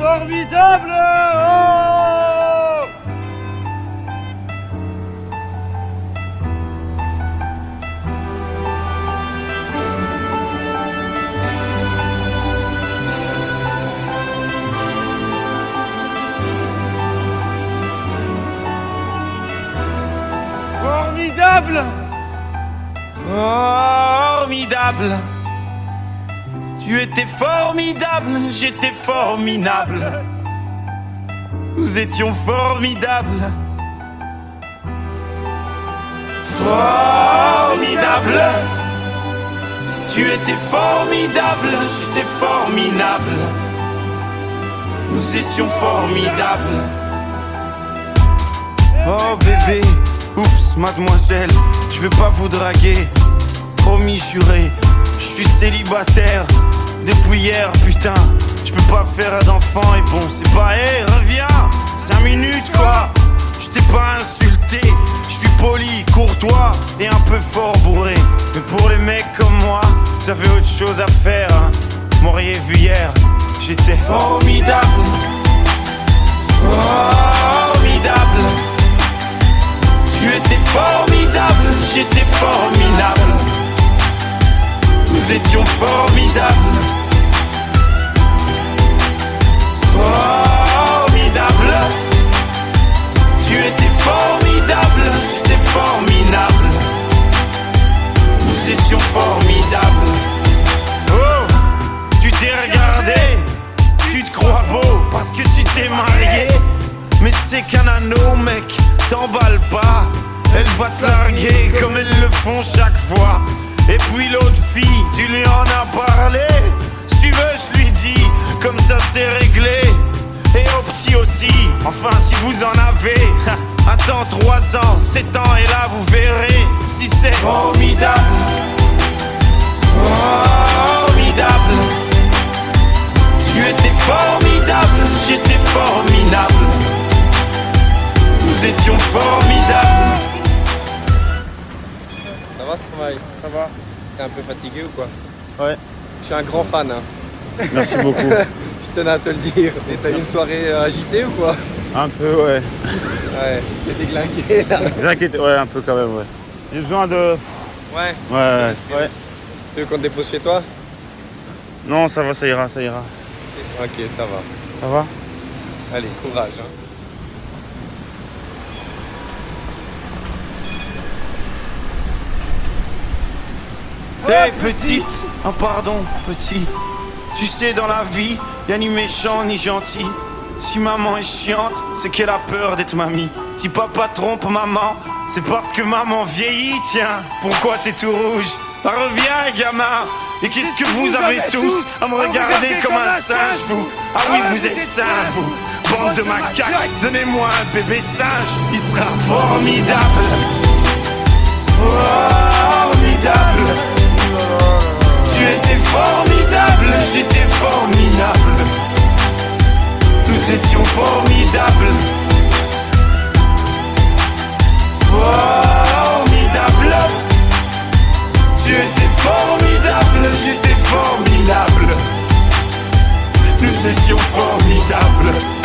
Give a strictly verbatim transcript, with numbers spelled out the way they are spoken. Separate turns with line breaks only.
Formidable. Oh Formidable.
Formidable. Tu étais formidable, j'étais formidable. Nous étions formidables. Formidable. Tu étais formidable, j'étais formidable. Nous étions formidables. Oh bébé, oups mademoiselle, je veux pas vous draguer. Promis juré, je suis célibataire depuis hier, putain. Je peux pas faire d'enfant et bon, c'est pas, hé, hey, reviens, cinq minutes quoi. Je t'ai pas insulté, je suis poli, courtois et un peu fort bourré. Mais pour les mecs comme moi, vous avez autre chose à faire, hein. M'auriez vu hier, j'étais formidable. Formidable. Tu étais formidable, j'étais formidable. Nous étions formidables. Formidable. Tu étais formidable, j'étais formidable. Nous étions formidables. Oh, tu t'es regardé, tu te crois beau parce que tu t'es marié. Mais c'est qu'un anneau, mec, t'emballe pas. Elle va te larguer comme elles le font chaque fois. Et puis l'autre fille, tu lui en as parlé. Si tu veux, je lui dis, comme ça c'est réglé. Et au petit aussi, enfin si vous en avez. Attends trois ans, sept ans et là vous verrez si c'est formidable. Formidable. Tu étais formidable, j'étais formidable. Nous étions formidables.
Ça va ce travail?
Ça va.
T'es un peu fatigué ou quoi?
Ouais.
Je suis un grand fan. Hein.
Merci beaucoup.
Je tenais à te le dire. Et t'as eu une soirée euh, agitée ou quoi?
Un peu, ouais.
Ouais, t'es déglingué là.
T'inquiète, ouais, un peu quand même, ouais. J'ai besoin de...
Ouais.
Ouais, ouais, ouais.
Tu veux qu'on te dépose chez toi?
Non, ça va, ça ira, ça ira.
Ok, ça va.
Ça va?
Allez, courage. Hein.
Hey petite, oh pardon petit. Tu sais dans la vie, y'a ni méchant ni gentil. Si maman est chiante, c'est qu'elle a peur d'être mamie. Si papa trompe maman, c'est parce que maman vieillit. Tiens, pourquoi t'es tout rouge? Bah reviens gamin. Et qu'est-ce que vous avez tous à me regarder comme un singe vous? Ah oui vous êtes sains vous, bande de macaques. Donnez-moi un bébé singe, il sera formidable. Formidable. Tu étais formidable, j'étais formidable. Nous étions formidables. Formidable. Tu étais formidable, j'étais formidable. Nous étions formidables.